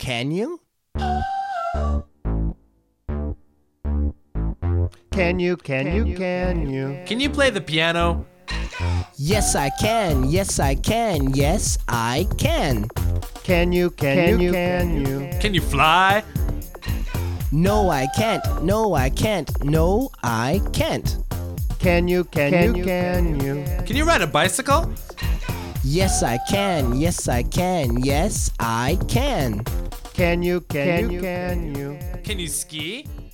Can you? Can you? Can you play the piano? Yes, I can. Yes, I can. Yes, I can. Can you? Can you fly? No, I can't. No, I can't. No, I can't. Can you? Can you ride a bicycle? Yes, I can. Yes, I can. Yes, I can. Can you? Can you ski?